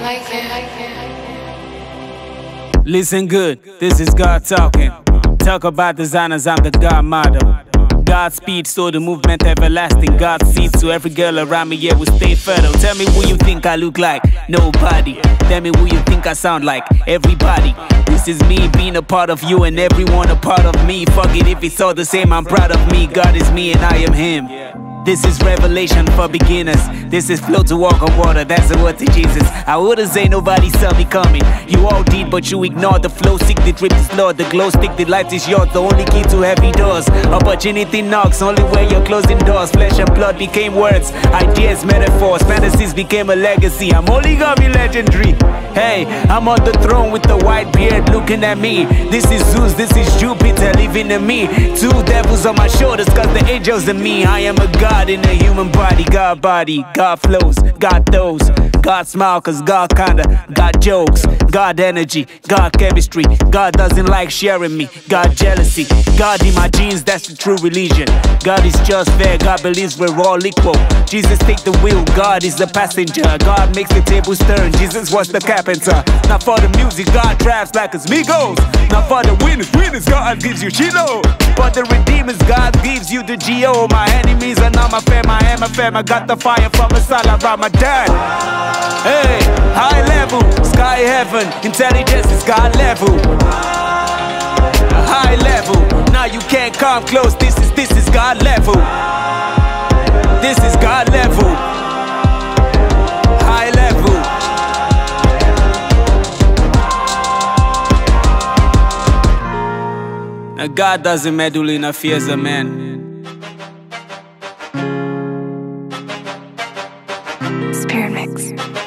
Listen good, this is God talking. Talk about designers, I'm the God model. Godspeed, so the movement everlasting. God's seed, so every girl around me, yeah, will stay fertile. Tell me who you think I look like? Nobody. Tell me who you think I sound like? Everybody. This is me being a part of you and everyone a part of me. Fuck it if it's all the same, I'm proud of me. God is me and I am him. This is revelation for beginners. This is flow to walk on water, that's the word to Jesus. I wouldn't say nobody saw me coming. You all did, but you ignored the flow. Seek the drip is Lord, the glow stick, the light is yours. The only key to heavy doors. Opportunity knocks, only when you're closing doors. Flesh and blood became words, ideas, metaphors. Fantasies became a legacy. I'm only gonna be legendary. Hey, I'm on the throne with the white beard looking at me. This is Zeus, this is Jupiter living in me. Two devils on my shoulders, cause the angels in me. I am a God in a human body. God body, God flows, God those. God smile cause God kinda got jokes. God energy, God chemistry. God doesn't like sharing me. God jealousy, God in my genes, that's the true religion. God is just fair, God believes we're all equal. Jesus take the wheel, God is the passenger. God makes the tables turn, Jesus was the carpenter. Not for the music, God drafts like it's Migos. Not for the winners, God gives you Chilo. For the redeemers, God gives you the G.O. My enemies are not my fam, I am a fam. I got the fire from a Salah Ramadan. Hey, high level, sky heaven, intelligence is God level. High level, now you can't come close, this is God level. This is God level. High level. Now God doesn't meddle in affairs of man. Spirit Mix.